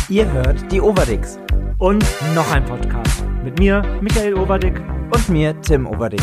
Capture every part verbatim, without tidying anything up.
Ihr hört die Overdicks. Und noch ein Podcast mit mir, Michael Overdick. Und mir, Tim Overdick.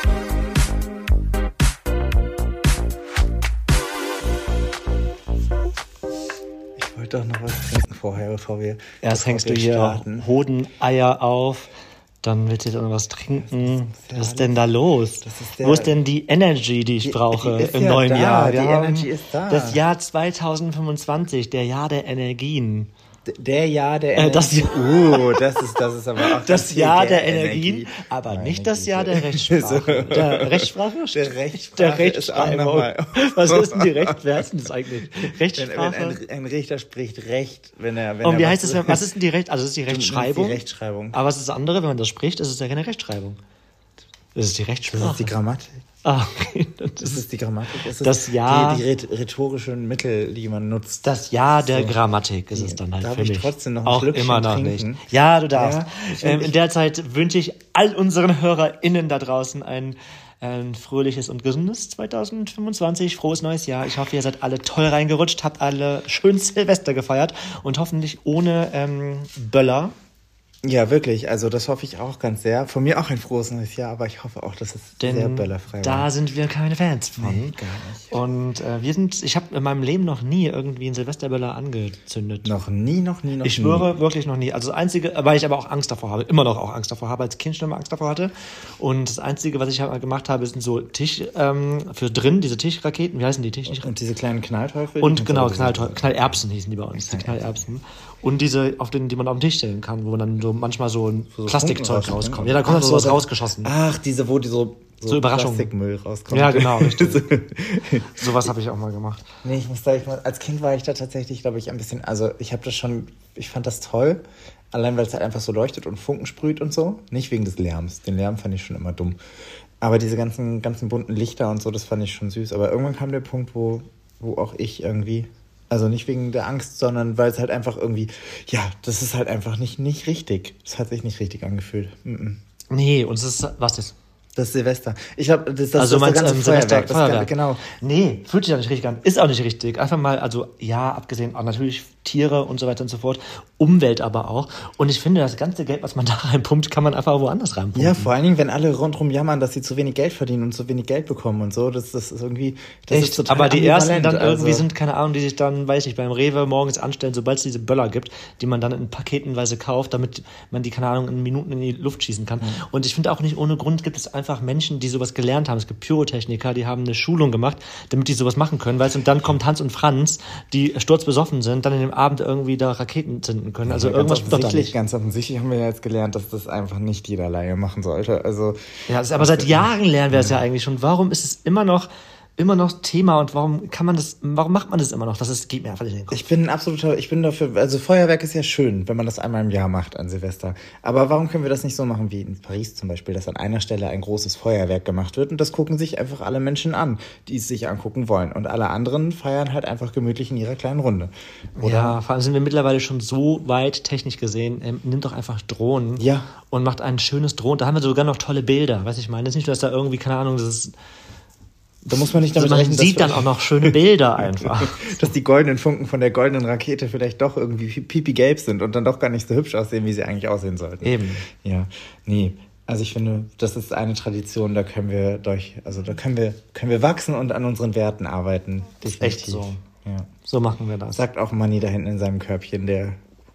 Ich wollte doch noch was trinken vorher, bevor wir Erst bevor hängst wir du hier starten. Hodeneier auf, dann willst du jetzt noch was trinken. ja Was ist denn da los? Das ist der- Wo ist denn die Energy, die ich Die- brauche die ist im ja neuen da, Jahr? die Wir haben Energy ist da. Das Jahr zwanzig fünfundzwanzig, der Jahr der Energien. Der Jahr der Äh, Energie. das Jahr- uh, das ist, das ist aber auch Das ganz viel Jahr der Energie. Energien, aber Meine nicht das Güte. Jahr der Rechtsprache. Der Rechtsprache? Der Rechtsprache Der ist auch Rechtschreibung. nochmal- Was ist denn die Recht? Wer ist denn das eigentlich? Wenn, wenn Rechtssprache? ein, ein Richter spricht Recht, wenn er... Wenn Und er wie was- heißt es, wenn- was ist denn die Recht? Also das ist die Das ist Rechtschreibung. die Rechtschreibung. Aber was ist das andere, wenn man das spricht? Das ist ja keine Rechtschreibung. Das ist die Das Rechtssprache. ist die Grammatik. Ah, okay. Das Das ist ist die Grammatik. Das, ist Das Jahr- Die, die rhet- rhetorischen Mittel, die man nutzt. das Jahr der So. Grammatik ist es dann halt Darf für ich mich. trotzdem noch ein Auch Schlückchen immer noch trinken? nicht. Ja, du darfst. Ja, ich- ähm, ich- in der Zeit wünsche ich all unseren HörerInnen da draußen ein, ein fröhliches und gesundes zwanzig fünfundzwanzig. Frohes neues Jahr. Ich hoffe, ihr seid alle toll reingerutscht, habt alle schön Silvester gefeiert und hoffentlich ohne ähm, Böller. Ja, wirklich. Also das hoffe ich auch ganz sehr. Von mir auch ein frohes neues Jahr, aber ich hoffe auch, dass es sehr Denn böllerfrei da war. sind wir keine Fans von. Nee, gar nicht. Und äh, wir sind, ich habe in meinem Leben noch nie irgendwie einen Silvesterböller angezündet. Noch nie, noch nie, noch Ich nie. schwöre wirklich noch nie. Also das Einzige, weil ich aber auch Angst davor habe, immer noch auch Angst davor habe, als Kind schon immer Angst davor hatte. Und das Einzige, was ich halt mal gemacht habe, sind so Tisch, ähm, für drin, diese Tischraketen, wie heißen die Tisch? Und diese kleinen Knallteufel? Und die genau, kannst du Knall, Knallerbsen hießen die bei uns, die Knallerbsen. Und diese, auf den, die man auf den Tisch stellen kann, wo man dann so manchmal so ein so Plastikzeug Funken rauskommt. rauskommt. Ja, da kommt Ach dann so, sowas das- rausgeschossen. Ach, diese, wo die so, so, So Überraschung. Plastikmüll rauskommt. Ja, genau, richtig. Sowas habe ich auch mal gemacht. Nee, ich muss sagen, ich, als Kind war ich da tatsächlich, glaube ich, ein bisschen, also ich habe das schon, ich fand das toll, allein weil es halt einfach so leuchtet und Funken sprüht und so. Nicht wegen des Lärms, den Lärm fand ich schon immer dumm. Aber diese ganzen, ganzen bunten Lichter und so, das fand ich schon süß. Aber irgendwann kam der Punkt, wo, wo auch ich irgendwie, also nicht wegen der Angst, sondern weil es halt einfach irgendwie, ja, das ist halt einfach nicht, nicht richtig. Das hat sich nicht richtig angefühlt. Mm-mm. Nee, und es ist, was ist? Das ist Silvester. Ich habe das, das, Also das, meinst das ganze ähm, Silvester, Feuerwerk. Das ganze, Feuerwerk. genau. Nee, fühlt sich ja nicht richtig an. Ist auch nicht richtig. Einfach mal, also ja, abgesehen auch natürlich Tiere und so weiter und so fort. Umwelt aber auch. Und ich finde, das ganze Geld, was man da reinpumpt, kann man einfach woanders reinpumpen. Ja, vor allen Dingen, wenn alle rundherum jammern, dass sie zu wenig Geld verdienen und zu wenig Geld bekommen und so, das, das ist irgendwie, das Echt? ist total Aber die ersten ambivalent. dann irgendwie Also, sind, keine Ahnung, die sich dann, weiß ich, beim Rewe morgens anstellen, sobald es diese Böller gibt, die man dann in paketenweise kauft, damit man die, keine Ahnung, in Minuten in die Luft schießen kann. Und ich finde auch nicht ohne Grund gibt es einfach Menschen, die sowas gelernt haben. Es gibt Pyrotechniker, die haben eine Schulung gemacht, damit die sowas machen können, weißt du, und dann kommt Hans und Franz, die sturzbesoffen sind, dann in dem Abend irgendwie da Raketen zünden können. Also ganz irgendwas stimmt doch da offensichtlich, nicht. ganz offensichtlich haben wir ja jetzt gelernt, dass das einfach nicht jeder Laie machen sollte. Also, Ja, das ist, aber seit Jahren lernen wir es ja eigentlich schon. Warum ist es immer noch, immer noch Thema und warum kann man das, warum macht man das immer noch? Das ist, geht mir einfach nicht in den Kopf. ich bin ein absoluter, ich bin dafür, also Feuerwerk ist ja schön, wenn man das einmal im Jahr macht an Silvester. Aber warum können wir das nicht so machen wie in Paris zum Beispiel, dass an einer Stelle ein großes Feuerwerk gemacht wird und das gucken sich einfach alle Menschen an, die es sich angucken wollen. Und alle anderen feiern halt einfach gemütlich in ihrer kleinen Runde. Oder? Ja, vor allem sind wir mittlerweile schon so weit technisch gesehen. Ähm, nimmt doch einfach Drohnen Ja. und macht ein schönes Drohnen. Da haben wir sogar noch tolle Bilder, weiß ich meine. Das ist nicht nur, dass da irgendwie, keine Ahnung, das ist, Da muss man nicht also damit man rechnen, sieht dass, dann auch noch schöne Bilder einfach. dass die goldenen Funken von der goldenen Rakete vielleicht doch irgendwie pipi-gelb sind und dann doch gar nicht so hübsch aussehen, wie sie eigentlich aussehen sollten. Eben. Ja, nee. Also ich finde, das ist eine Tradition, da können wir durch, also da können wir, können wir wachsen und an unseren Werten arbeiten. Ist echt so. Ja. So machen wir das. Sagt auch Manni da hinten in seinem Körbchen, der.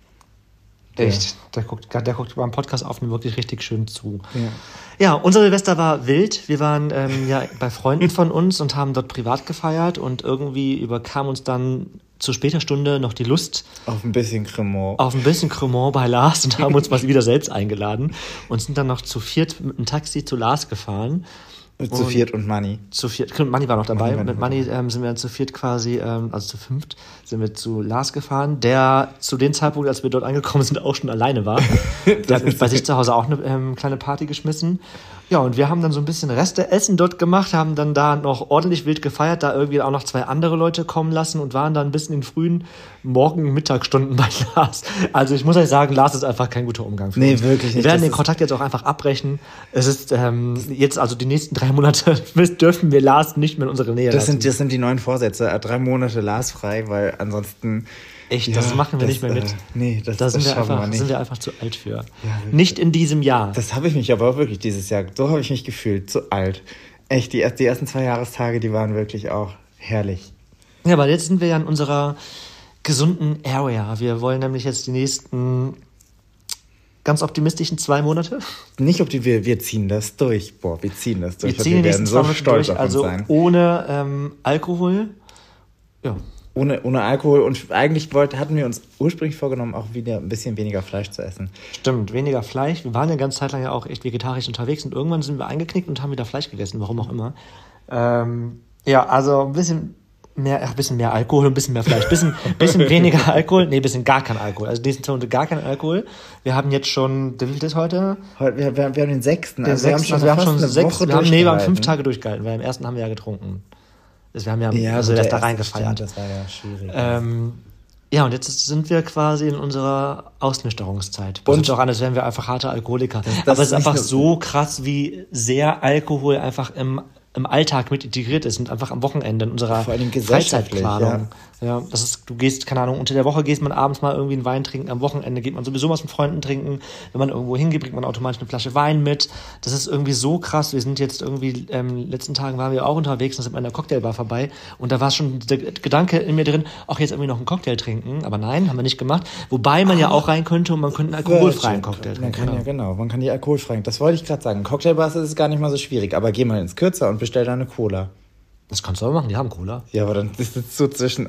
der Echt. Der guckt, der guckt beim Podcast auf wirklich richtig schön zu. Ja. Ja, unser Silvester war wild. Wir waren ähm, ja bei Freunden von uns und haben dort privat gefeiert und irgendwie überkam uns dann zu später Stunde noch die Lust Auf ein bisschen Cremant. auf ein bisschen Cremant bei Lars und haben uns mal wieder selbst eingeladen und sind dann noch zu viert mit einem Taxi zu Lars gefahren. Zu viert und Manni. Zu viert, Manni war noch dabei. Manni war Mit noch Manni ähm, sind wir dann zu viert quasi, ähm, also zu fünft, sind wir zu Lars gefahren, der zu dem Zeitpunkt, als wir dort angekommen sind, auch schon alleine war. Der hat bei sich zu Hause auch eine ähm, kleine Party geschmissen. Ja, und wir haben dann so ein bisschen Reste-Essen dort gemacht, haben dann da noch ordentlich wild gefeiert, da irgendwie auch noch zwei andere Leute kommen lassen und waren dann bis in den frühen Morgen-Mittagsstunden bei Lars. Also ich muss euch sagen, Lars ist einfach kein guter Umgang für Nee, uns. wirklich Wir nicht. werden Das den ist- Kontakt jetzt auch einfach abbrechen. Es ist ähm, jetzt, also die nächsten drei drei Monate dürfen wir Lars nicht mehr in unsere Nähe Das lassen. sind, das sind die neuen Vorsätze. Äh, Drei Monate Lars frei, weil ansonsten... Echt, Ja, das machen wir das, nicht mehr mit. Äh, nee, das, da sind, das wir schaffen wir einfach, nicht. sind wir einfach zu alt für. Ja, nicht in diesem Jahr. Das habe ich mich aber auch wirklich dieses Jahr, so habe ich mich gefühlt, zu alt. Echt, die, die ersten zwei Jahrestage, die waren wirklich auch herrlich. Ja, aber jetzt sind wir ja in unserer gesunden Area. Wir wollen nämlich jetzt die nächsten ganz optimistischen zwei Monate. Nicht, ob die, wir, wir ziehen das durch. Boah, wir ziehen das durch. Wir ziehen die nächsten zwei Monate durch, auf uns also sein. ohne ähm, Alkohol. Ja. Ohne, ohne Alkohol. Und eigentlich wollte, hatten wir uns ursprünglich vorgenommen, auch wieder ein bisschen weniger Fleisch zu essen. Stimmt, weniger Fleisch. Wir waren ja eine ganze Zeit lang ja auch echt vegetarisch unterwegs und irgendwann sind wir eingeknickt und haben wieder Fleisch gegessen, warum auch immer. Ähm, ja, also ein bisschen mehr, ach, ein bisschen mehr Alkohol, ein bisschen mehr Fleisch, ein bisschen, bisschen weniger Alkohol, nee, ein bisschen gar kein Alkohol. Also nächsten Monate gar kein Alkohol. Wir haben jetzt schon, wie viel ist heute? Heute, wir, wir, wir haben den sechsten. Den also sechsten, wir haben schon, also wir haben schon eine sechs, Woche wir haben, nee, wir haben fünf durchgehalten. Tage durchgehalten, weil im ersten haben wir ja getrunken. Also wir haben ja, Ja, also so das der da erste, reingefeiert. stimmt, das war ja schwierig. Ähm, ja, und jetzt sind wir quasi in unserer Ausnüchterungszeit. Das Und- hört sich auch an, als wären wir einfach harte Alkoholiker. das Aber es ist ist einfach nicht so krass, wie sehr Alkohol einfach im, im Alltag mit integriert ist und einfach am Wochenende in unserer Vor allem gesellschaftlich, Freizeitplanung. Ja. das ist, du gehst, keine Ahnung, unter der Woche gehst man abends mal irgendwie einen Wein trinken, am Wochenende geht man sowieso was mit Freunden trinken. Wenn man irgendwo hingeht, bringt man automatisch eine Flasche Wein mit. Das ist irgendwie so krass. Wir sind jetzt irgendwie, ähm, letzten Tagen waren wir auch unterwegs und sind an einer Cocktailbar vorbei und da war schon der Gedanke in mir drin, auch jetzt irgendwie noch einen Cocktail trinken. Aber nein, haben wir nicht gemacht. Wobei man ja auch rein könnte und man könnte einen alkoholfreien Cocktail Man trinken. kann ja, genau, man kann die alkoholfreien. Das wollte ich gerade sagen. Cocktailbars ist es gar nicht mal so schwierig, aber geh mal ins Kürzer und bestell da eine Cola. Das kannst du aber machen, die haben Cola. Ja, aber dann ist es so zwischen.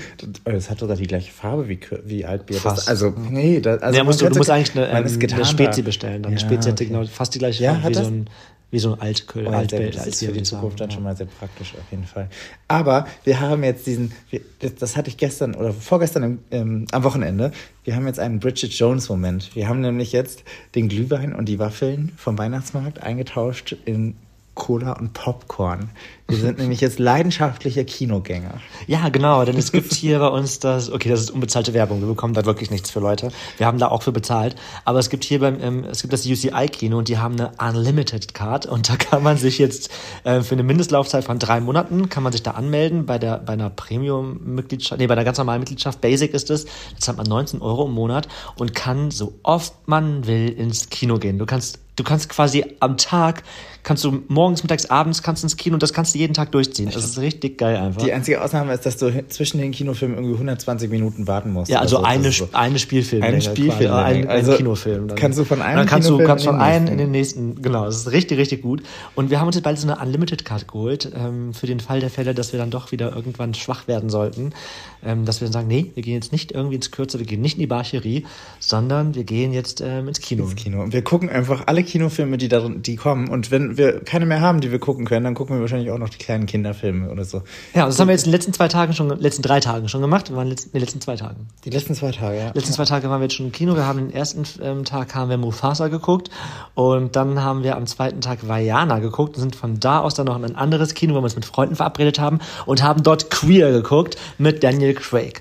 Das hat sogar die gleiche Farbe wie, wie Altbier. Das, Fast. also, nee, das, also. Ja, musst du, man du musst könnte- eigentlich eine, man ist ähm, getan eine Spezi da. bestellen. Dann eine Ja, Spezi hat okay. genau fast die gleiche Ja, Farbe hat wie, das? so ein, wie so ein Altkühl, Oh, ja, Altbild. das ist für Altbier, die würde Zukunft ich dann sagen. schon mal sehr praktisch auf jeden Fall. Aber wir haben jetzt diesen, wir, das, das hatte ich gestern oder vorgestern im, ähm, am Wochenende, wir haben jetzt einen Bridget Jones Moment. Wir haben nämlich jetzt den Glühwein und die Waffeln vom Weihnachtsmarkt eingetauscht in Cola und Popcorn. Wir sind nämlich jetzt leidenschaftliche Kinogänger. Ja, genau, denn es gibt hier bei uns das, okay, das ist unbezahlte Werbung, wir bekommen da wirklich nichts für Leute. Wir haben da auch für bezahlt, aber es gibt hier beim, ähm, es gibt das U C I-Kino und die haben eine Unlimited Card und da kann man sich jetzt äh, für eine Mindestlaufzeit von drei Monaten, kann man sich da anmelden bei der bei einer Premium-Mitgliedschaft, nee, bei einer ganz normalen Mitgliedschaft, Basic ist es, da zahlt man neunzehn Euro im Monat und kann so oft man will ins Kino gehen. Du kannst Du kannst quasi am Tag, kannst du morgens, mittags, abends kannst du ins Kino und das kannst du jeden Tag durchziehen. Das ist richtig geil einfach. Die einzige Ausnahme ist, dass du hin- zwischen den Kinofilmen irgendwie hundertzwanzig Minuten warten musst. Ja, also oder so. eine, Das ist so. eine Spielfilmlänge. Eine Spielfilmlänge. quasi, Ein, Also ein Kinofilm. Dann. kannst du von einem dann kannst du Kinofilm kannst in von den einem nächsten. in den nächsten, genau, das ist richtig, richtig gut. Und wir haben uns jetzt bald so eine Unlimited-Card geholt, ähm, für den Fall der Fälle, dass wir dann doch wieder irgendwann schwach werden sollten. Ähm, dass wir dann sagen, nee, wir gehen jetzt nicht irgendwie ins Kürze, wir gehen nicht in die Barcherie, sondern wir gehen jetzt ähm, ins Kino. Ins Kino. Und wir gucken einfach alle Kinofilme, die da die kommen. Und wenn wir keine mehr haben, die wir gucken können, dann gucken wir wahrscheinlich auch noch die kleinen Kinderfilme oder so. Ja, und das haben wir jetzt in den letzten zwei Tagen schon, letzten drei Tagen schon gemacht. Wir waren in den letzten zwei Tagen. Die letzten zwei Tage, ja. letzten zwei Tage waren wir jetzt schon im Kino. Wir haben den ersten ähm, Tag haben wir Mufasa geguckt und dann haben wir am zweiten Tag Vaiana geguckt und sind von da aus dann noch in ein anderes Kino, wo wir uns mit Freunden verabredet haben und haben dort Queer geguckt mit Daniel Craig.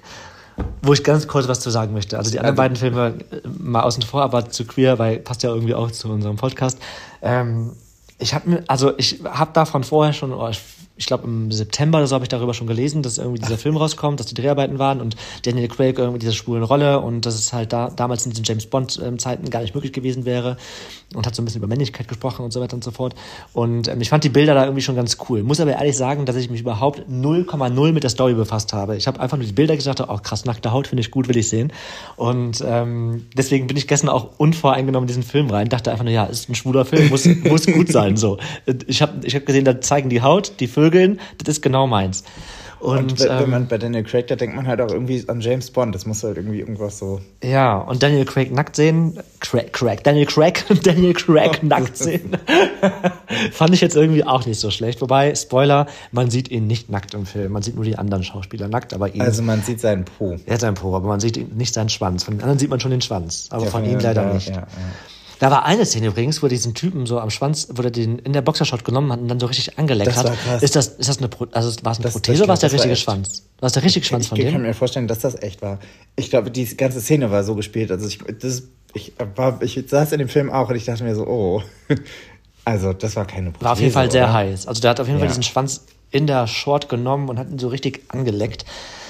Wo ich ganz kurz was zu sagen möchte. Also die anderen Also- beiden Filme äh, mal außen vor, aber zu Queer, weil passt ja irgendwie auch zu unserem Podcast. Ähm, ich habe mir, also ich habe davon vorher schon, oh, ich, ich glaube im September oder so habe ich darüber schon gelesen, dass irgendwie dieser Film rauskommt, dass die Dreharbeiten waren und Daniel Craig irgendwie diese schwulen Rolle und dass es halt da damals in diesen James Bond ähm, Zeiten gar nicht möglich gewesen wäre und hat so ein bisschen über Männlichkeit gesprochen und so weiter und so fort. Und ähm, ich fand die Bilder da irgendwie schon ganz cool. Muss aber ehrlich sagen, dass ich mich überhaupt null Komma null mit der Story befasst habe. Ich habe einfach nur die Bilder gesagt, oh krass, nackte Haut finde ich gut, will ich sehen. Und ähm, deswegen bin ich gestern auch unvoreingenommen in diesen Film rein. Dachte einfach nur, ja, ist ein schwuler Film, muss, muss gut sein. So, ich habe ich hab gesehen, da zeigen die Haut, die Vögeln, das ist genau meins. Und, Und wenn ähm, man bei Daniel Craig, da denkt man halt auch irgendwie an James Bond. Das muss halt irgendwie irgendwas so. ja, und Daniel Craig nackt sehen, Craig, Craig, Daniel Craig, Daniel Craig nackt sehen, fand ich jetzt irgendwie auch nicht so schlecht. Wobei, Spoiler, man sieht ihn nicht nackt im Film. Man sieht nur die anderen Schauspieler nackt, aber ihn. Also man sieht seinen Po. Er hat seinen Po, aber man sieht ihn- nicht seinen Schwanz. Von den anderen sieht man schon den Schwanz, aber Ja, von von ihm den- leider ja, nicht. ja, ja. Da war eine Szene übrigens, wo er diesen Typen so am Schwanz, wo er den in der Boxershot genommen hat und dann so richtig angeleckt Das hat. war krass. Ist das, ist das eine, Pro, also war es eine Das- Prothese das oder war es der glaub, das war richtige echt. Schwanz? War es der richtige Schwanz von Ich kann dem? mir vorstellen, dass das echt war. Ich glaube, die ganze Szene war so gespielt. Also ich, das, ich, war, ich saß in dem Film auch und ich dachte mir so, oh. Also, das war keine Prothese, War auf jeden Fall sehr oder? heiß. Also der hat auf jeden Ja. Fall diesen Schwanz in der Short genommen und hat ihn so richtig angeleckt.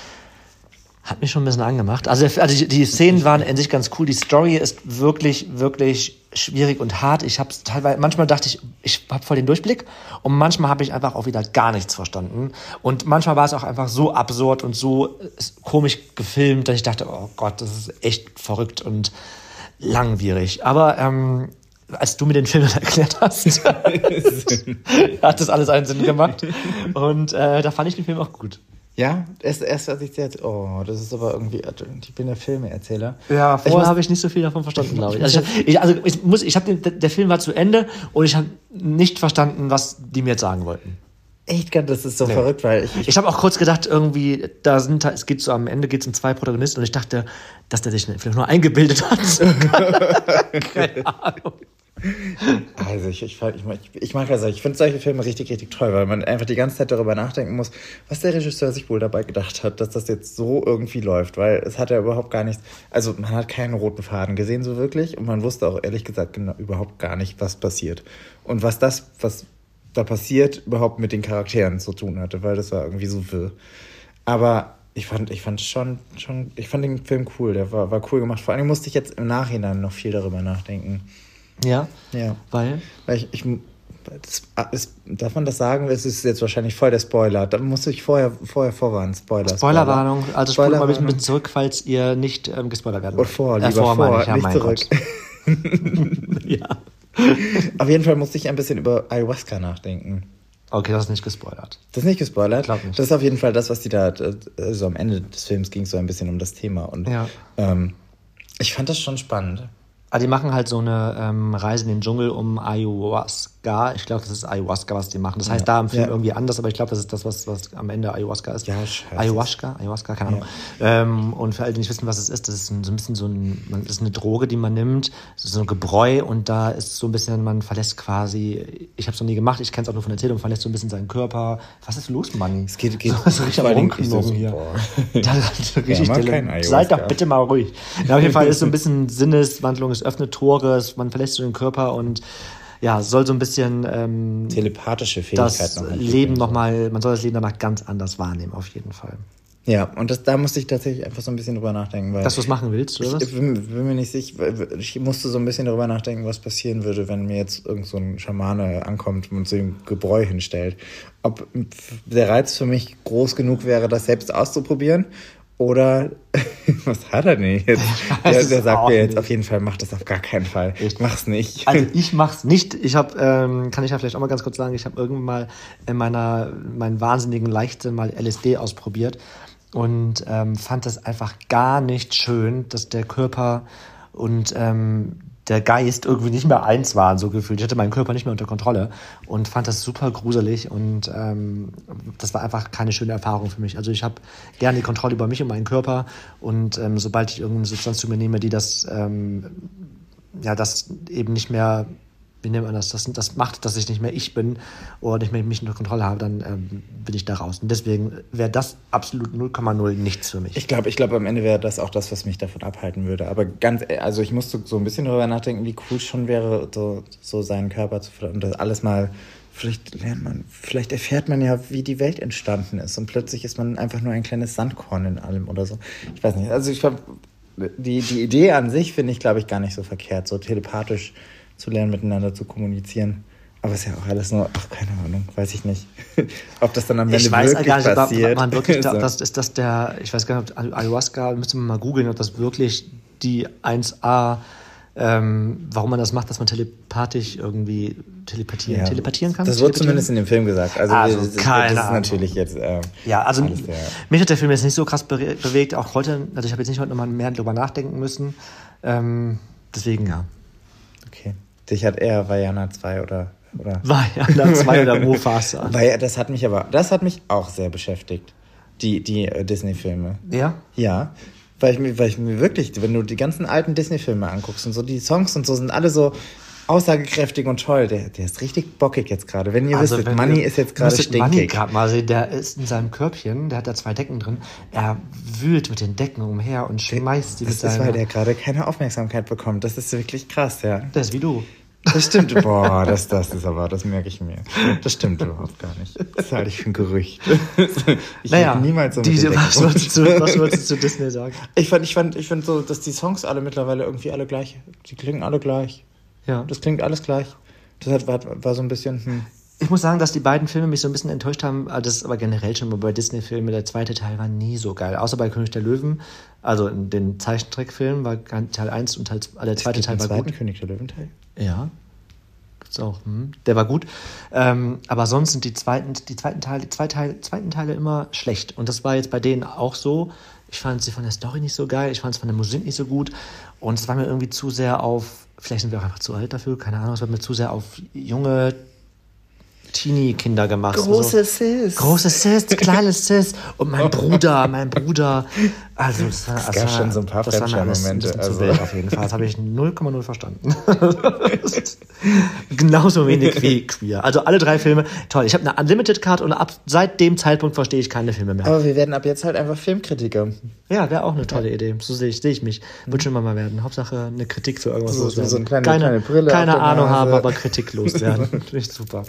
Hat mich schon ein bisschen angemacht. Also, der, also die, die Szenen waren in sich ganz cool. Die Story ist wirklich, wirklich schwierig und hart. Ich habe teilweise, manchmal dachte ich, ich habe voll den Durchblick und manchmal habe ich einfach auch wieder gar nichts verstanden. Und manchmal war es auch einfach so absurd und so komisch gefilmt, dass ich dachte, oh Gott, das ist echt verrückt und langwierig. Aber ähm, als du mir den Film erklärt hast, hat das alles einen Sinn gemacht. Und äh, da fand ich den Film auch gut. Ja, erst, erst als ich jetzt, oh, das ist aber irgendwie, ich bin der Filmeerzähler. Ja, Ich vorher muss- habe ich nicht so viel davon verstanden, glaube ich. Also ich, hab, ich, also ich muss, ich habe den, der Film war zu Ende und ich habe nicht verstanden, was die mir jetzt sagen wollten. Echt, das ist so verrückt, weil ich, ich Ich habe auch kurz gedacht, irgendwie, da sind, es geht so am Ende geht es um zwei Protagonisten und ich dachte, dass der sich vielleicht nur eingebildet hat. Keine Ahnung. Also ich, ich, ich, mag- ich mag also, ich finde solche Filme richtig, richtig toll, weil man einfach die ganze Zeit darüber nachdenken muss, was der Regisseur sich wohl dabei gedacht hat, dass das jetzt so irgendwie läuft, weil es hat ja überhaupt gar nichts, also man hat keinen roten Faden gesehen so wirklich und man wusste auch ehrlich gesagt genau, überhaupt gar nicht, was passiert. Und was das, was da passiert, überhaupt mit den Charakteren zu tun hatte, weil das war irgendwie so wirr. Aber ich fand, ich fand schon, schon, ich fand den Film cool, der war, war cool gemacht. Vor allem musste ich jetzt im Nachhinein noch viel darüber nachdenken. Ja? Ja. Weil? Weil ich, ich das ist, darf man das sagen? Es ist jetzt wahrscheinlich voll der Spoiler. Da musste ich vorher, vorher vorwarnen. Spoiler. Spoilerwarnung, also spult mal ein bisschen Spoilerwarnung. mit zurück, falls ihr nicht ähm, gespoilert werden Und vor, lieber äh, vor, vor, meine ich, ja, nicht mein zurück. Gott. Ja. Auf jeden Fall musste ich ein bisschen über Ayahuasca nachdenken. Okay, das ist nicht gespoilert. Das ist nicht gespoilert? Glaub nicht. Das ist auf jeden Fall das, was die da, also am Ende des Films ging es so ein bisschen um das Thema. Und Ja. ähm, ich fand das schon spannend. Also die machen halt so eine ähm, Reise in den Dschungel um Ayahuasca. Ich glaube, das ist Ayahuasca, was die machen. Das heißt Ja. da im Film Ja. irgendwie anders, aber ich glaube, das ist das, was, was am Ende Ayahuasca ist. Ja, scheiße. Ayahuasca, Ayahuasca, keine Ahnung. Ähm, und für alle, die nicht wissen, was es ist, das ist ein, so ein bisschen so ein, man, das ist eine Droge, die man nimmt, das ist so ein Gebräu und da ist so ein bisschen, man verlässt quasi, ich habe es noch nie gemacht, ich kenne es auch nur von Erzählung, verlässt so ein bisschen seinen Körper. Was ist los, Mann? Es geht, geht so, so richtig vor am allen Dingen Rumknogen so- hier. boah. Da ist richtig Ja, mal Stille. kein Ayahuasca. Seid doch bitte mal ruhig. Ja, auf jeden Fall ist so ein bisschen Sinneswandlung, es öffnet Tore, es- man verlässt so den Körper und ja, soll so ein bisschen ähm, Telepathische Fähigkeit das noch entwickeln. Leben nochmal, man soll das Leben danach ganz anders wahrnehmen, auf jeden Fall. Ja, und das, da musste ich tatsächlich einfach so ein bisschen drüber nachdenken. Weil Dass du es machen willst, oder was? Ich bin, bin mir nicht sicher, weil ich musste so ein bisschen darüber nachdenken, was passieren würde, wenn mir jetzt irgend so ein Schamane ankommt und so ein Gebräu hinstellt. Ob der Reiz für mich groß genug wäre, das selbst auszuprobieren oder was hat er denn jetzt? weiß Der, es der sagt auch mir jetzt nicht. auf jeden Fall, mach das auf gar keinen Fall. Ich mach's nicht. Also ich mach's nicht. Ich habe, ähm, kann ich ja vielleicht auch mal ganz kurz sagen, ich habe irgendwann mal in meiner, meinen wahnsinnigen Leichtsinn mal L S D ausprobiert und ähm, fand das einfach gar nicht schön, dass der Körper und ähm, der Geist irgendwie nicht mehr eins waren, so gefühlt. Ich hatte meinen Körper nicht mehr unter Kontrolle und fand das super gruselig und ähm, das war einfach keine schöne Erfahrung für mich. Also ich habe gerne die Kontrolle über mich und meinen Körper und ähm, sobald ich irgendeine Substanz zu mir nehme, die das, ähm, ja, das eben nicht mehr, wie nennt man das, das, das macht, dass ich nicht mehr ich bin oder nicht mehr mich unter Kontrolle habe, dann ähm, bin ich da raus. Und deswegen wäre das absolut null Komma null nichts für mich. Ich glaube, ich glaube, am Ende wäre das auch das, was mich davon abhalten würde. Aber ganz, e- also ich musste so ein bisschen darüber nachdenken, wie cool es schon wäre, so, so seinen Körper zu ver- und das alles mal. Vielleicht lernt man, vielleicht erfährt man ja, wie die Welt entstanden ist und plötzlich ist man einfach nur ein kleines Sandkorn in allem oder so. Ich weiß nicht. Also ich glaube, die die Idee an sich finde ich, glaube ich, gar nicht so verkehrt, so telepathisch zu lernen, miteinander zu kommunizieren. Aber es ist ja auch alles nur, ach, keine Ahnung, weiß ich nicht. Ob das dann am Ende Ich weiß wirklich gar nicht, ob passiert. man wirklich, da, So. das ist das der, ich weiß gar nicht, ob Ayahuasca, müsste man mal googeln, ob das wirklich die eins A, ähm, warum man das macht, dass man telepathisch irgendwie telepathieren, Ja, telepathieren kann. Das wurde Telepathieren? zumindest in dem Film gesagt. Also, Also, das, ist- keine das ist Ahnung. natürlich jetzt. Ähm, Ja, also alles sehr- mich hat der Film jetzt nicht so krass be bewegt, auch heute, also ich habe jetzt nicht heute nochmal mehr drüber nachdenken müssen, ähm, deswegen ja. Okay. Dich hat eher Vajana zwei oder. oder War ja dann zwei oder Mufasa. Weil das hat mich aber, das hat mich auch sehr beschäftigt. Die, die äh, Disney-Filme. Ja? Ja. Weil ich, mir, weil ich mir wirklich, wenn du die ganzen alten Disney-Filme anguckst und so, die Songs und so sind alle so aussagekräftig und toll. Der, der ist richtig bockig jetzt gerade. Wenn ihr Also, wisstet, wenn Money ihr- ist jetzt gerade müsstet Money stinkig. gerade mal sehen, der ist in seinem Körbchen, der hat da zwei Decken drin, er wühlt mit den Decken umher und schmeißt die mit Das ist, seiner... weil der gerade keine Aufmerksamkeit bekommt. Das ist wirklich krass, ja. Der ist wie du. Das stimmt. Boah, das, das ist aber, das merke ich mir. Das stimmt überhaupt gar nicht. Das halte ich für ein Gerücht. Ich Naja, hätte niemals so mit diese, den was, Decken wolltest du, was wolltest du zu Disney sagen? Ich fand, ich fand, ich fand so, dass die Songs alle mittlerweile irgendwie alle gleich, die klingen alle gleich. Ja. Das klingt alles gleich. Das hat, war, war so ein bisschen, hm. Ich muss sagen, dass die beiden Filme mich so ein bisschen enttäuscht haben. Das ist aber generell schon mal bei Disney-Filmen. Der zweite Teil war nie so geil. Außer bei König der Löwen. Also in den Zeichentrickfilmen war Teil eins und Teil, der zweite Teil war zweiten gut. König der Löwen-Teil? Ja. Gibt's auch. Hm. Der war gut. Ähm, aber sonst sind die zweiten, die zweiten Teile, zwei Teile, zweiten Teile immer schlecht. Und das war jetzt bei denen auch so. Ich fand sie von der Story nicht so geil. Ich fand es von der Musik nicht so gut. Und es war mir irgendwie zu sehr auf, vielleicht sind wir auch einfach zu alt dafür, keine Ahnung, es war mir zu sehr auf junge Teenie-Kinder gemacht. Große also, Sis. Große Sis, kleine Sis. Und mein Bruder, mein Bruder. Also, das war, Es das gab war, schon so ein paar das war mir alles ein Fremdscham-Momente, bisschen also. zu wild auf jeden Fall. Das habe ich null Komma null verstanden. Genauso wenig wie queer. Also alle drei Filme, toll. Ich habe eine Unlimited-Card und ab seit dem Zeitpunkt verstehe ich keine Filme mehr. Aber wir werden ab jetzt halt einfach Filmkritiker. Ja, wäre auch eine tolle Idee. So sehe ich, sehe ich mich. Wird schon mal mal werden. Hauptsache eine Kritik für irgendwas So- loswerden. so eine kleine- keine kleine Brille keine auf der Ahnung Nase. haben, aber Kritik loswerden. Finde ich super.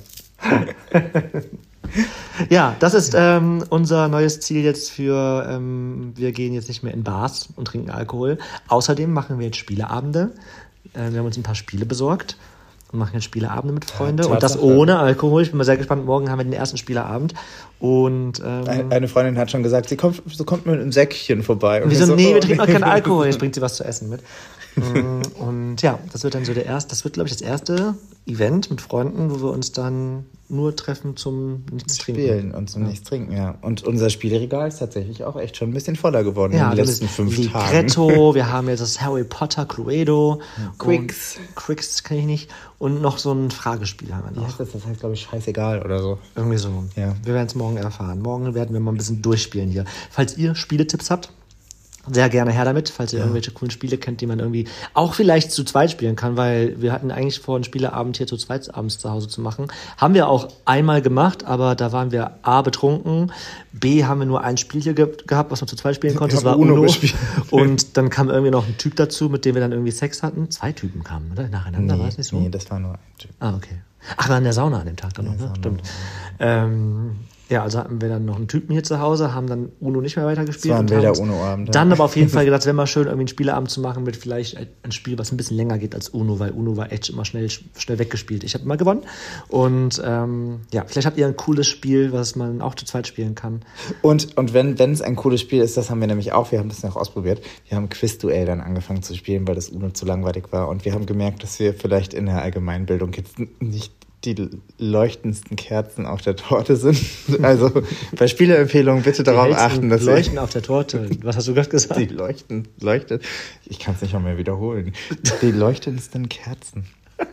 Ja, das ist ähm, unser neues Ziel jetzt für, ähm, wir gehen jetzt nicht mehr in Bars und trinken Alkohol. Außerdem machen wir jetzt Spieleabende. Äh, wir haben uns ein paar Spiele besorgt und machen jetzt Spieleabende mit Freunden. Und das Tatsache. ohne Alkohol. Ich bin mal sehr gespannt. Morgen haben wir den ersten Spieleabend. Und ähm, Ein- Eine Freundin hat schon gesagt, sie kommt, so kommt mit einem Säckchen vorbei. Und wir so, so, nee, oh, wir trinken auch keinen Alkohol. Jetzt bringt sie was zu essen mit. Mm, und ja, das wird dann so der erste, das wird, glaube ich, das erste Event mit Freunden, wo wir uns dann nur treffen zum nichts trinken. Spielen und zum nichts trinken, ja. Und unser Spielregal ist tatsächlich auch echt schon ein bisschen voller geworden Ja, in wir den letzten haben fünf jetzt Tagen. Ligretto, wir haben jetzt das Harry Potter Cluedo. Quicks. Und Quicks kenne ich nicht. Und noch so ein Fragespiel haben wir Wie noch. heißt das? Das heißt, glaube ich, scheißegal oder so. Irgendwie so. Ja. Wir werden es morgen erfahren. Morgen werden wir mal ein bisschen durchspielen hier. Falls ihr Spieletipps habt, sehr gerne her damit, falls ihr Ja. irgendwelche coolen Spiele kennt, die man irgendwie auch vielleicht zu zweit spielen kann, weil wir hatten eigentlich vor, einen Spieleabend hier zu zweit abends zu Hause zu machen. Haben wir auch einmal gemacht, aber da waren wir A, betrunken, B, haben wir nur ein Spiel hier ge- gehabt, was man zu zweit spielen konnte, Wir das war haben Uno Uno. gespielt. Und dann kam irgendwie noch ein Typ dazu, mit dem wir dann irgendwie Sex hatten. Zwei Typen kamen, oder? Nacheinander, war Nee, es nicht so? nee, das war nur ein Typ. Ah, okay. Ach, wir waren in der Sauna an dem Tag dann noch, ne? Sauna. Stimmt. Ähm, ja, also hatten wir dann noch einen Typen hier zu Hause, haben dann Uno nicht mehr weitergespielt. Es war ein und wilder haben uns Uno-Abend, ja. Dann aber auf jeden Fall gedacht, es wäre mal schön, irgendwie einen Spieleabend zu machen mit vielleicht ein Spiel, was ein bisschen länger geht als Uno, weil Uno war echt immer schnell, schnell weggespielt. Ich habe immer gewonnen. Und ähm, ja, vielleicht habt ihr ein cooles Spiel, was man auch zu zweit spielen kann. Und, und wenn wenn es ein cooles Spiel ist, das haben wir nämlich auch, wir haben das noch ausprobiert, wir haben Quizduell dann angefangen zu spielen, weil das Uno zu langweilig war. Und wir haben gemerkt, dass wir vielleicht in der Allgemeinbildung jetzt nicht die leuchtendsten Kerzen auf der Torte sind. Also bei Spieleempfehlungen bitte darauf hellsten achten, dass Leuchten auf der Torte. Was hast du gerade gesagt? die leuchten, leuchtet. Ich kann es nicht mal mehr wiederholen. Die leuchtendsten Kerzen.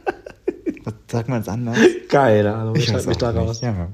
Was sagt man es anders? Geil, also ich weiß halte mich auch da nicht. raus. Ja.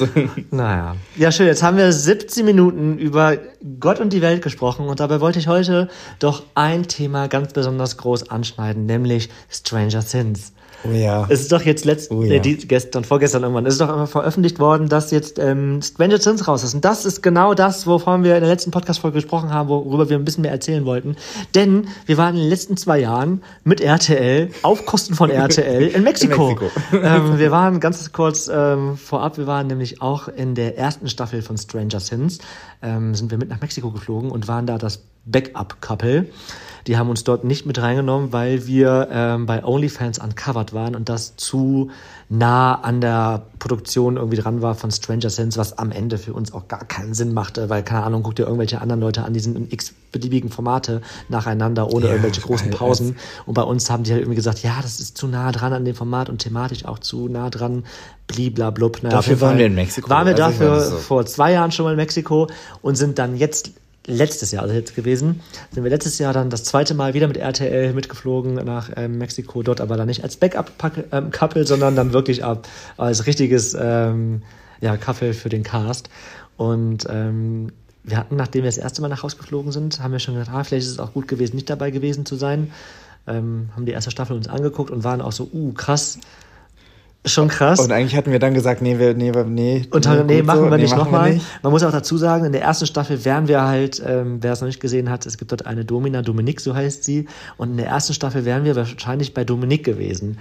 Naja. Ja, schön. Jetzt haben wir siebzehn Minuten über Gott und die Welt gesprochen und dabei wollte ich heute doch ein Thema ganz besonders groß anschneiden, nämlich Stranger Things. Oh ja. Es ist doch jetzt letzt, Oh nee, ja. die, gestern, vorgestern irgendwann, es ist doch immer veröffentlicht worden, dass jetzt ähm, Stranger Things raus ist. Und das ist genau das, wovon wir in der letzten Podcast-Folge gesprochen haben, worüber wir ein bisschen mehr erzählen wollten. Denn wir waren in den letzten zwei Jahren mit R T L, auf Kosten von R T L, in Mexiko. In Mexiko. ähm, wir waren ganz kurz ähm, vorab, wir waren nämlich auch in der ersten Staffel von Stranger Things, ähm, sind wir mit nach Mexiko geflogen und waren da das Backup-Couple. Die haben uns dort nicht mit reingenommen, weil wir ähm, bei OnlyFans uncovered waren und das zu nah an der Produktion irgendwie dran war von Stranger Things, was am Ende für uns auch gar keinen Sinn machte, weil, keine Ahnung, guckt ihr irgendwelche anderen Leute an, die sind in x-beliebigen Formate nacheinander, ohne Ja, irgendwelche großen weil Pausen. Und bei uns haben die halt irgendwie gesagt, ja, das ist zu nah dran an dem Format und thematisch auch zu nah dran, bliblablub. Naja, Dafür auf jeden waren Fall wir in Mexiko. Waren wir Also ich dafür meine, so- vor zwei Jahren schon mal in Mexiko und sind dann jetzt letztes Jahr, also jetzt gewesen, sind wir letztes Jahr dann das zweite Mal wieder mit R T L mitgeflogen nach ähm, Mexiko, dort aber dann nicht als Backup-Couple, sondern dann wirklich ab, als richtiges ähm, ja, Couple für den Cast. Und ähm, wir hatten, nachdem wir das erste Mal nach Hause geflogen sind, haben wir schon gedacht, ah, vielleicht ist es auch gut gewesen, nicht dabei gewesen zu sein. Ähm, haben die erste Staffel uns angeguckt und waren auch so, uh, krass, schon krass. Und eigentlich hatten wir dann gesagt, nee, wir, nee, wir- nee. Und nee, nee gut machen so, wir nee, nicht machen wir nochmal. nicht. Man muss auch dazu sagen, in der ersten Staffel wären wir halt, ähm, wer es noch nicht gesehen hat, es gibt dort eine Domina, Dominique, so heißt sie. Und in der ersten Staffel wären wir wahrscheinlich bei Dominique gewesen.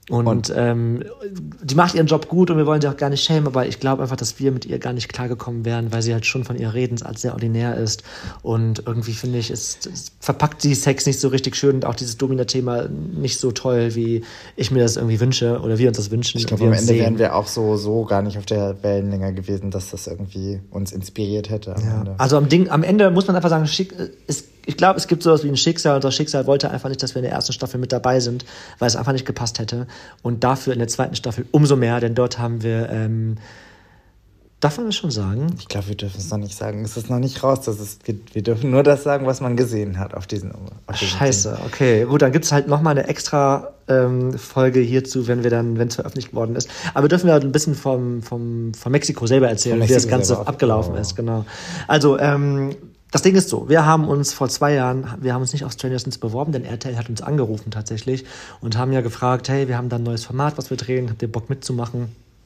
Und, und ähm, die macht ihren Job gut und wir wollen sie auch gar nicht schämen, aber ich glaube einfach, dass wir mit ihr gar nicht klargekommen wären, weil sie halt schon von ihrer Redensart sehr ordinär ist. Und irgendwie finde ich, ist, ist, verpackt sie Sex nicht so richtig schön und auch dieses Domina-Thema nicht so toll, wie ich mir das irgendwie wünsche oder wir uns das wünschen. Ich glaube, am Ende sehen. wären wir auch so, so gar nicht auf der Wellenlänge gewesen, dass das irgendwie uns inspiriert hätte. Am ja. Ende. Also am, Ding, am Ende muss man einfach sagen, schick, ist ich glaube, es gibt sowas wie ein Schicksal und das Schicksal wollte einfach nicht, dass wir in der ersten Staffel mit dabei sind, weil es einfach nicht gepasst hätte. Und dafür in der zweiten Staffel umso mehr, denn dort haben wir, ähm, darf man das schon sagen? Ich glaube, wir dürfen es noch nicht sagen. Es ist noch nicht raus. Dass es, wir, wir dürfen nur das sagen, was man gesehen hat auf diesen auf diesen Scheiße, Film. Okay. Gut, dann gibt es halt nochmal eine extra ähm, Folge hierzu, wenn wir dann, wenn es veröffentlicht worden ist. Aber dürfen wir halt ein bisschen vom, vom, von Mexiko selber erzählen, Mexiko wie das Ganze abgelaufen ist. Genau. Also, ähm, das Ding ist so, wir haben uns vor zwei Jahren, wir haben uns nicht auf Stranger Things beworben, denn R T L hat uns angerufen tatsächlich und haben ja gefragt, hey, wir haben da ein neues Format, was wir drehen, habt ihr Bock mitzumachen?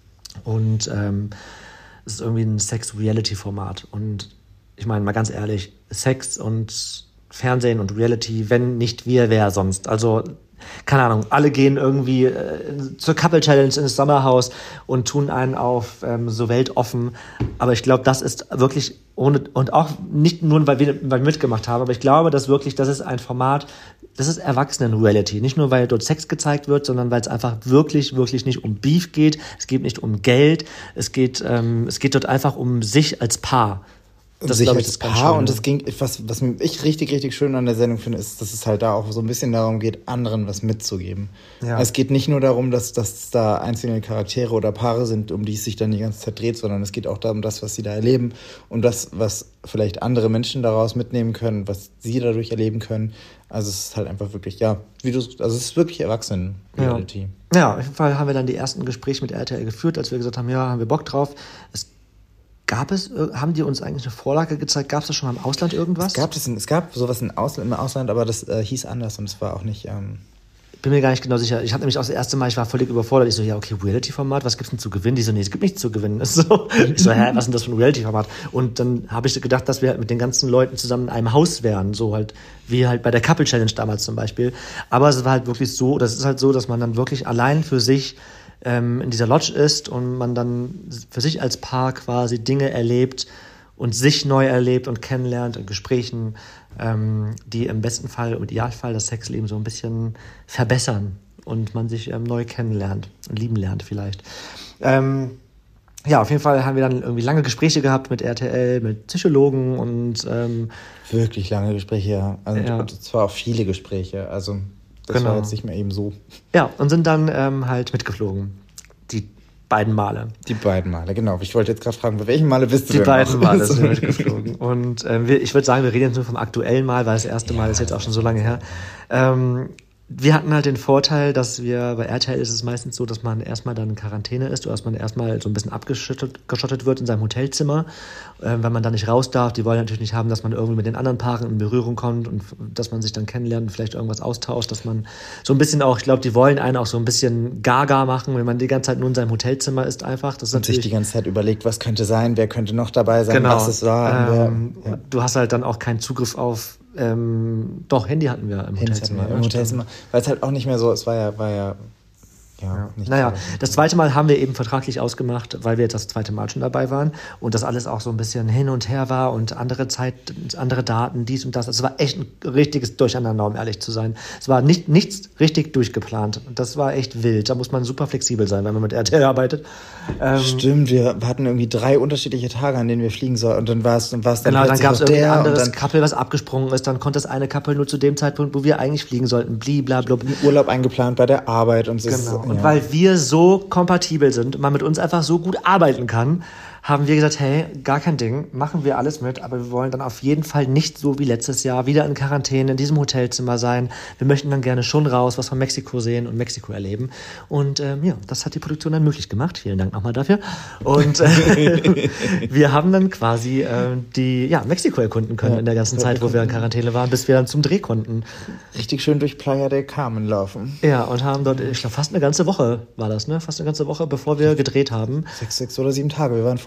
Und ähm, es ist irgendwie ein Sex-Reality-Format. Und ich meine, mal ganz ehrlich, Sex und Fernsehen und Reality, wenn nicht wir, wer sonst? Also, keine Ahnung, alle gehen irgendwie äh, zur Couple Challenge ins Sommerhaus und tun einen auf ähm, so weltoffen. Aber ich glaube, das ist wirklich ohne, und auch nicht nur, weil wir, weil wir mitgemacht haben, aber ich glaube, dass wirklich, das ist ein Format, das ist Erwachsenen-Reality. Nicht nur, weil dort Sex gezeigt wird, sondern weil es einfach wirklich, wirklich nicht um Beef geht. Es geht nicht um Geld. Es geht, ähm, es geht dort einfach um sich als Paar. Das sich als Paar und es ging, was, was ich richtig, richtig schön an der Sendung finde, ist, dass es halt da auch so ein bisschen darum geht, anderen was mitzugeben. Ja. Es geht nicht nur darum, dass, dass da einzelne Charaktere oder Paare sind, um die es sich dann die ganze Zeit dreht, sondern es geht auch darum, das, was sie da erleben und das, was vielleicht andere Menschen daraus mitnehmen können, was sie dadurch erleben können. Also es ist halt einfach wirklich, ja, wie du, also es ist wirklich Erwachsenen-Reality. Ja. ja, auf jeden Fall haben wir dann die ersten Gespräche mit R T L geführt, als wir gesagt haben, ja, haben wir Bock drauf. Es Gab es, haben die uns eigentlich eine Vorlage gezeigt? Gab es da schon mal im Ausland irgendwas? Es gab, das in, es gab sowas im Ausland, im Ausland aber das äh, hieß anders und es war auch nicht... Ähm bin mir gar nicht genau sicher. Ich hatte nämlich auch das erste Mal, ich war völlig überfordert. Ich so, ja, okay, Reality-Format, was gibt's denn zu gewinnen? Die so, nee, es gibt nichts zu gewinnen. So. Ich so, hä, was ist denn das für ein Reality-Format? Und dann habe ich gedacht, dass wir halt mit den ganzen Leuten zusammen in einem Haus wären. So halt, wie halt bei der Couple Challenge damals zum Beispiel. Aber es war halt wirklich so, das ist halt so, dass man dann wirklich allein für sich in dieser Lodge ist und man dann für sich als Paar quasi Dinge erlebt und sich neu erlebt und kennenlernt in Gesprächen, ähm, die im besten Fall, im Idealfall das Sexleben so ein bisschen verbessern und man sich ähm, neu kennenlernt und lieben lernt vielleicht. Ähm, ja, auf jeden Fall haben wir dann irgendwie lange Gespräche gehabt mit R T L, mit Psychologen und ähm, wirklich lange Gespräche, ja. Also, ja. Und zwar auch viele Gespräche, also das genau. war jetzt nicht mehr eben so. Ja, und sind dann ähm, halt mitgeflogen. Die beiden Male. Die beiden Male, genau. Ich wollte jetzt gerade fragen, bei welchem Male bist du Die denn beiden noch? Male sind wir mitgeflogen. Und ähm, wir, ich würde sagen, wir reden jetzt nur vom aktuellen Mal, weil das erste Mal ja, ist jetzt auch schon so lange her. Ähm, wir hatten halt den Vorteil, dass wir, bei R T L ist es meistens so, dass man erstmal dann in Quarantäne ist oder dass man erstmal so ein bisschen abgeschottet geschottet wird in seinem Hotelzimmer, äh, weil man da nicht raus darf. Die wollen natürlich nicht haben, dass man irgendwie mit den anderen Paaren in Berührung kommt und dass man sich dann kennenlernt und vielleicht irgendwas austauscht, dass man so ein bisschen auch, ich glaube, die wollen einen auch so ein bisschen gaga machen, wenn man die ganze Zeit nur in seinem Hotelzimmer ist einfach. Das ist und sich die ganze Zeit überlegt, was könnte sein, wer könnte noch dabei sein, genau. was es war. Ähm, ja. Du hast halt dann auch keinen Zugriff auf Ähm, doch, Handy hatten wir im Hotelzimmer. Im Hotelzimmer, weil es halt auch nicht mehr so, es war ja, war ja, ja, ja. nicht Naja, so. Das zweite Mal haben wir eben vertraglich ausgemacht, weil wir jetzt das zweite Mal schon dabei waren und das alles auch so ein bisschen hin und her war und andere Zeit, andere Daten, dies und das. Also es war echt ein richtiges Durcheinander, um ehrlich zu sein. Es war nicht, nichts richtig durchgeplant und das war echt wild. Da muss man super flexibel sein, wenn man mit R T L arbeitet. Ähm, Stimmt, wir hatten irgendwie drei unterschiedliche Tage, an denen wir fliegen sollten und dann war es dann war's dann genau, dann gab es irgendwie ein anderes dann Couple, was abgesprungen ist, dann konnte das eine Couple nur zu dem Zeitpunkt, wo wir eigentlich fliegen sollten, bliblablub. Urlaub eingeplant bei der Arbeit und so. Genau. Ist, und ja. weil wir so kompatibel sind und man mit uns einfach so gut arbeiten kann, haben wir gesagt, hey, gar kein Ding, machen wir alles mit, aber wir wollen dann auf jeden Fall nicht so wie letztes Jahr wieder in Quarantäne in diesem Hotelzimmer sein. Wir möchten dann gerne schon raus, was von Mexiko sehen und Mexiko erleben. Und ähm, ja, das hat die Produktion dann möglich gemacht. Vielen Dank nochmal dafür. Und äh, wir haben dann quasi äh, die ja, Mexiko erkunden können ja, in der ganzen Zeit, wo wir in Quarantäne waren, bis wir dann zum Dreh konnten. Richtig schön durch Playa del Carmen laufen. Ja, und haben dort, ich glaube, fast eine ganze Woche war das, ne? Fast eine ganze Woche, bevor wir gedreht haben. Sechs, sechs oder sieben Tage, wir waren vorher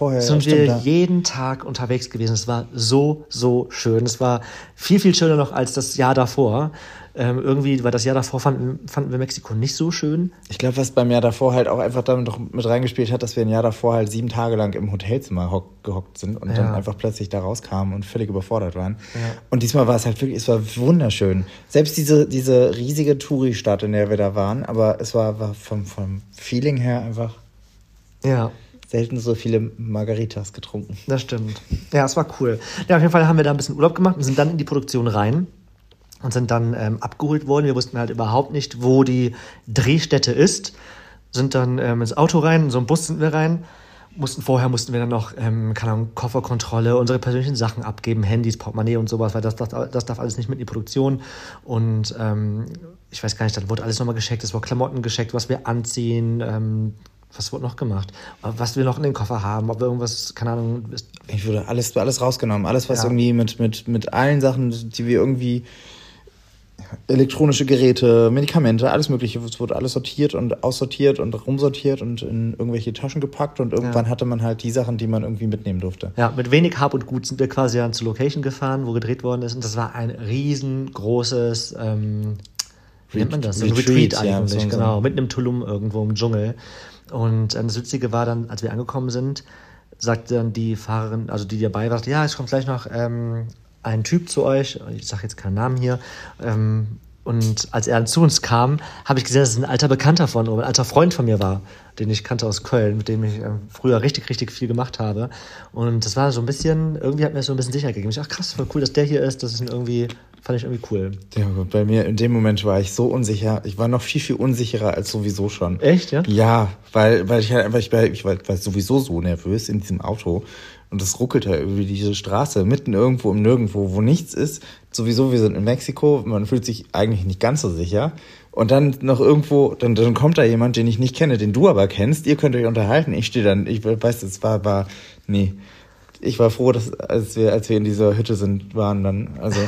vorher. sind stimmt, wir da. jeden Tag unterwegs gewesen. Es war so, so schön. Es war viel, viel schöner noch als das Jahr davor. Ähm, irgendwie, weil das Jahr davor fanden, fanden wir Mexiko nicht so schön. Ich glaube, was beim Jahr davor halt auch einfach damit noch mit reingespielt hat, dass wir ein Jahr davor halt sieben Tage lang im Hotelzimmer hock, gehockt sind und Ja. dann einfach plötzlich da rauskamen und völlig überfordert waren. Ja. Und diesmal war es halt wirklich, es war wunderschön. Selbst diese, diese riesige Touri-Stadt, in der wir da waren, aber es war, war vom, vom Feeling her einfach Ja. selten so viele Margaritas getrunken. Das stimmt. Ja, es war cool. Ja, auf jeden Fall haben wir da ein bisschen Urlaub gemacht und sind dann in die Produktion rein und sind dann ähm, abgeholt worden. Wir wussten halt überhaupt nicht, wo die Drehstätte ist. Sind dann ähm, ins Auto rein, in so einen Bus sind wir rein. Mussten, vorher mussten wir dann noch, ähm, keine Ahnung, Kofferkontrolle, unsere persönlichen Sachen abgeben, Handys, Portemonnaie und sowas, weil das, das, das darf alles nicht mit in die Produktion. Und ähm, ich weiß gar nicht, dann wurde alles nochmal gecheckt, es wurde Klamotten gecheckt, was wir anziehen, ähm, was wurde noch gemacht? Was wir noch in den Koffer haben, ob wir irgendwas, keine Ahnung. Ich wurde alles, alles rausgenommen. Alles, was Ja. irgendwie mit, mit, mit allen Sachen, die wir irgendwie, elektronische Geräte, Medikamente, alles mögliche, es wurde alles sortiert und aussortiert und rumsortiert und in irgendwelche Taschen gepackt und irgendwann Ja. hatte man halt die Sachen, die man irgendwie mitnehmen durfte. Ja, mit wenig Hab und Gut sind wir quasi dann zur Location gefahren, wo gedreht worden ist. Und das war ein riesengroßes, ähm, wie nennt man das? So ein Retreat, Retreat ja, eigentlich, so- so. genau. Mitten im Tulum irgendwo im Dschungel. Und ähm, das Witzige war dann, als wir angekommen sind, sagte dann die Fahrerin, also die dabei war, ja, es kommt gleich noch ähm, ein Typ zu euch, ich sage jetzt keinen Namen hier, ähm, und als er zu uns kam, habe ich gesehen, dass es ein alter Bekannter von, oder ein alter Freund von mir war, den ich kannte aus Köln, mit dem ich ähm, früher richtig, richtig viel gemacht habe. Und das war so ein bisschen, irgendwie hat mir das so ein bisschen Sicherheit gegeben. Ich dachte, ach krass, voll cool, dass der hier ist, das ist irgendwie, fand ich irgendwie cool. Ja, gut, bei mir in dem Moment war ich so unsicher. Ich war noch viel, viel unsicherer als sowieso schon. Echt, ja? Ja, weil, weil ich halt einfach, ich war, ich war, war sowieso so nervös in diesem Auto. Und es ruckelte über diese Straße, mitten irgendwo im Nirgendwo, wo nichts ist. Sowieso, wir sind in Mexiko, man fühlt sich eigentlich nicht ganz so sicher. Und dann noch irgendwo, dann, dann kommt da jemand, den ich nicht kenne, den du aber kennst. Ihr könnt euch unterhalten. Ich stehe dann, ich weiß, es war, war, nee. Ich war froh, dass, als wir, als wir in dieser Hütte sind, waren dann, also.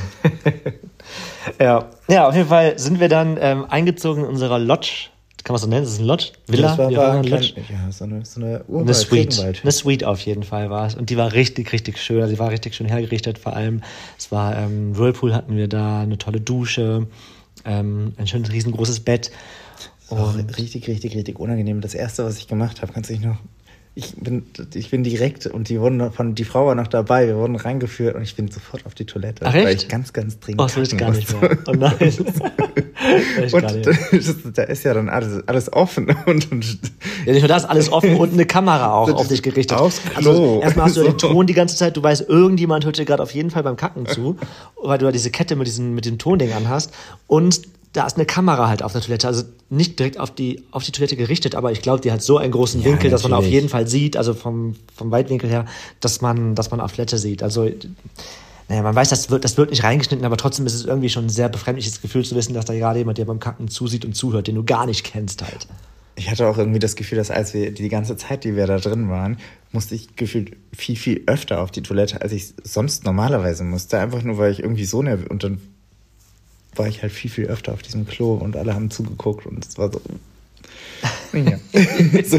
Ja. Ja, auf jeden Fall sind wir dann ähm, eingezogen in unserer Lodge. Kann man so nennen? Das ist ein Lodge? Villa? Das war, Wie war auch ein immer, klein, ja, so eine, so eine Eine Urwald, Suite. Regenwald. Eine Suite auf jeden Fall war es. Und die war richtig, richtig schön. Also die war richtig schön hergerichtet. Vor allem, es war ähm, Whirlpool hatten wir da, eine tolle Dusche, ähm, ein schönes, riesengroßes Bett. Oh, richtig, richtig, richtig unangenehm. Das erste, was ich gemacht habe, kannst du dich noch. Ich bin, ich bin direkt und die wurden noch von, die Frau war noch dabei. Wir wurden reingeführt und ich bin sofort auf die Toilette, Ach, weil echt? ich ganz, ganz dringend. Oh, das will ich kacken gar nicht musste. mehr. Oh nein. Das will ich Und gar nicht. das, da ist ja dann alles, alles offen und, und Ja, nicht nur das, alles offen und eine Kamera auch So, auf dich gerichtet. aufs Klo. Also erstmal hast du den So. Ton die ganze Zeit, du weißt, irgendjemand hört dir gerade auf jeden Fall beim Kacken zu, weil du da diese Kette mit diesem, mit dem Tonding anhast. Und da ist eine Kamera halt auf der Toilette, also nicht direkt auf die, auf die Toilette gerichtet, aber ich glaube, die hat so einen großen Ja, Winkel, dass man auf natürlich. jeden Fall sieht, also vom, vom Weitwinkel her, dass man, dass man auf Toilette sieht. Also, naja, man weiß, das wird, das wird nicht reingeschnitten, aber trotzdem ist es irgendwie schon ein sehr befremdliches Gefühl zu wissen, dass da gerade jemand dir beim Kacken zusieht und zuhört, den du gar nicht kennst halt. ich hatte auch irgendwie das Gefühl, dass als wir die ganze Zeit, die wir da drin waren, musste ich gefühlt viel, viel öfter auf die Toilette, als ich sonst normalerweise musste. Einfach nur, weil ich irgendwie so nervös, und dann war ich halt viel, viel öfter auf diesem Klo und alle haben zugeguckt und es war so. Ja. so.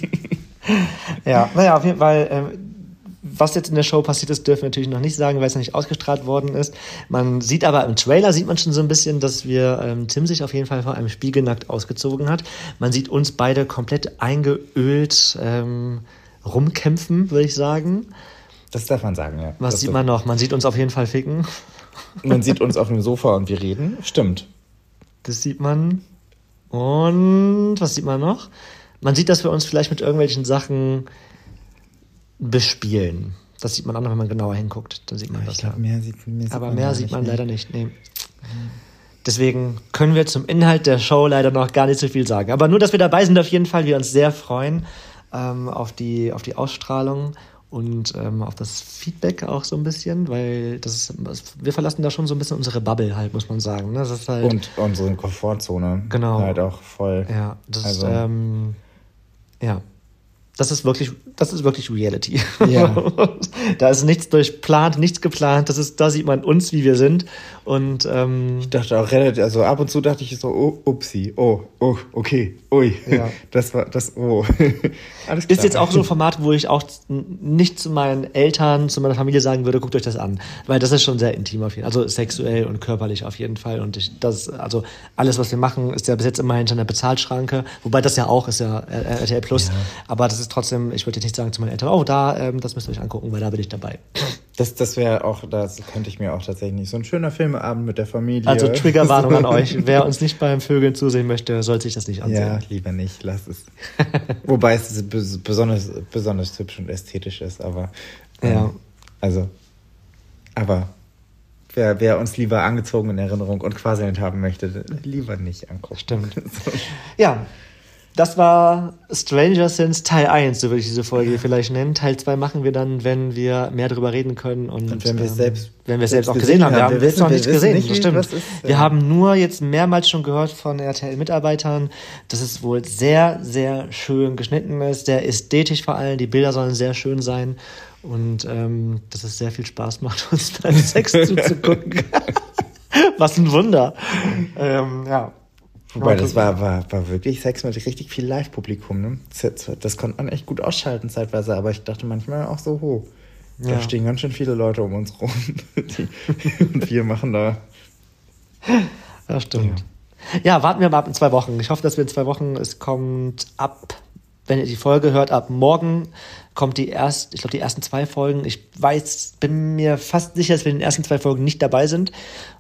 Ja, naja, auf jeden Fall, ähm, was jetzt in der Show passiert ist, dürfen wir natürlich noch nicht sagen, weil es noch nicht ausgestrahlt worden ist. Man sieht aber im Trailer, sieht man schon so ein bisschen, dass wir ähm, Tim sich auf jeden Fall vor einem Spiegel nackt ausgezogen hat. Man sieht uns beide komplett eingeölt ähm, rumkämpfen, würde ich sagen. Das darf man sagen, ja. Was das sieht man noch? Man sieht uns auf jeden Fall ficken. Man sieht uns auf dem Sofa und wir reden. Stimmt. Das sieht man. Und was sieht man noch? Man sieht, dass wir uns vielleicht mit irgendwelchen Sachen bespielen. Das sieht man auch noch, wenn man genauer hinguckt. Dann sieht man Ich das. glaube, Ja. mehr sieht, mehr sieht Aber man mehr gar sieht nicht, man ne? leider nicht. Nee. Deswegen können wir zum Inhalt der Show leider noch gar nicht so viel sagen. Aber nur, dass wir dabei sind, auf jeden Fall, wir uns sehr freuen ähm, auf die, auf die Ausstrahlung und ähm, auf das Feedback auch so ein bisschen, weil das ist, wir verlassen da schon so ein bisschen unsere Bubble halt, muss man sagen. Ne? Das ist halt, Und unsere Komfortzone. Genau. Halt auch voll. ja, das Also- ist, ähm, ja. Das ist wirklich, das ist wirklich Reality. Ja. Da ist nichts durchplant, nichts geplant. Das ist, da sieht man uns, wie wir sind. Und ähm, Ich dachte auch relativ, also ab und zu dachte ich so, oh, upsi, oh, oh, okay, ui. Ja. Das war, das, oh. Alles klar. ist jetzt auch so ein Format, wo ich auch nicht zu meinen Eltern, zu meiner Familie sagen würde, guckt euch das an. Weil das ist schon sehr intim auf jeden Fall. Also sexuell und körperlich auf jeden Fall. Und ich, das, also alles, was wir machen, ist ja bis jetzt immer hinter einer Bezahlschranke. Wobei das ja auch ist ja R T L Plus. Ja. Aber das ist trotzdem, ich würde jetzt nicht sagen zu meinen Eltern, oh, da, ähm, das müsst ihr euch angucken, weil da bin ich dabei. Das, das wäre auch, das könnte ich mir auch tatsächlich nicht. So ein schöner Filmeabend mit der Familie. Also Triggerwarnung an euch. Wer uns nicht beim Vögeln zusehen möchte, soll sich das nicht ansehen. Ja, lieber nicht, lass es. Wobei es besonders, besonders hübsch und ästhetisch ist, aber ähm, Ja. also, aber wer, wer uns lieber angezogen in Erinnerung und quasi nicht haben möchte, lieber nicht angucken. Stimmt. Ja, das war Stranger Things Teil eins, so würde ich diese Folge hier vielleicht nennen. Teil zwei machen wir dann, wenn wir mehr darüber reden können. Und, Und wenn wir es ähm, selbst- wenn wir es selbst auch gesehen gesehen haben. Wir haben. haben Wir es wissen- noch wir nicht wissen gesehen, nicht, das wie- stimmt. was ist, wir ja. haben nur jetzt mehrmals schon gehört von R T L-Mitarbeitern, dass es wohl sehr, sehr schön geschnitten ist, sehr ästhetisch vor allem. Die Bilder sollen sehr schön sein und ähm, dass es sehr viel Spaß macht, uns beim Sex zuzugucken. Was ein Wunder. ähm, ja. Wobei, das war, war, war wirklich Sex mit richtig viel Live-Publikum, ne? Das, das konnte man echt gut ausschalten zeitweise, aber ich dachte manchmal auch so, ho, da Ja. stehen ganz schön viele Leute um uns rum. Die, und wir machen da. Ja, stimmt. Ja, warten wir mal ab in zwei Wochen. Ich hoffe, dass wir in zwei Wochen, es kommt ab, wenn ihr die Folge hört, ab morgen kommt die erst, ich glaube, die ersten zwei Folgen. Ich weiß, bin mir fast sicher, dass wir in den ersten zwei Folgen nicht dabei sind.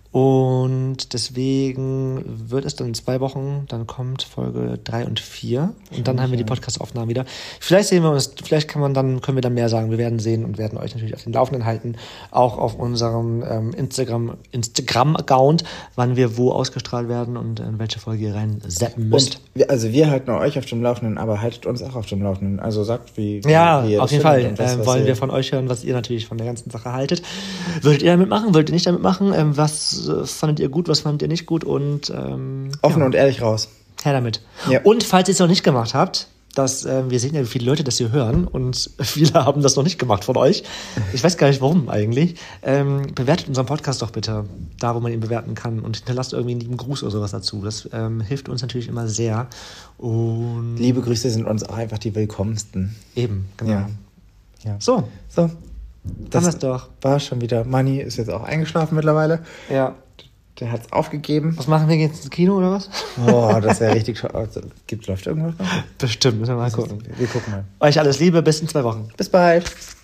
Und deswegen wird es dann in zwei Wochen, dann kommt Folge drei und vier und dann haben wir die Podcast-Aufnahmen wieder. Vielleicht sehen wir uns, vielleicht kann man dann, können wir dann mehr sagen. Wir werden sehen und werden euch natürlich auf den Laufenden halten, auch auf unserem ähm, Instagram, Instagram-Account, wann wir wo ausgestrahlt werden und in welche Folge ihr rein zappen müsst. Und wir, also wir halten euch auf dem Laufenden, aber haltet uns auch auf dem Laufenden. Also sagt, wie, Ja, wie ihr auf das jeden Fall findet und was, ähm, was wollen ihr- wir von euch hören, was ihr natürlich von der ganzen Sache haltet. Würdet ihr damit machen? Würdet ihr nicht damit machen? Ähm, was äh, fandet ihr gut, was fandet ihr nicht gut? Und ähm, Offen ja, und ehrlich raus. her damit. Ja. Und falls ihr es noch nicht gemacht habt, dass, ähm, wir sehen ja, wie viele Leute das hier hören und viele haben das noch nicht gemacht von euch. Ich weiß gar nicht, warum eigentlich. Ähm, bewertet unseren Podcast doch bitte, da wo man ihn bewerten kann und hinterlasst irgendwie einen lieben Gruß oder sowas dazu. Das ähm, hilft uns natürlich immer sehr. Und Liebe Grüße sind uns auch einfach die willkommensten. eben, genau. Ja. Ja. So, So. haben wir es Das doch. war schon wieder. Manni ist jetzt auch eingeschlafen mittlerweile. Ja. Der hat's aufgegeben. Was machen wir jetzt ins Kino oder was? Boah, das wäre richtig schade. Gibt, läuft irgendwas noch? Bestimmt, müssen wir mal gucken. Wir gucken mal. Euch alles Liebe, bis in zwei Wochen. Bis bald.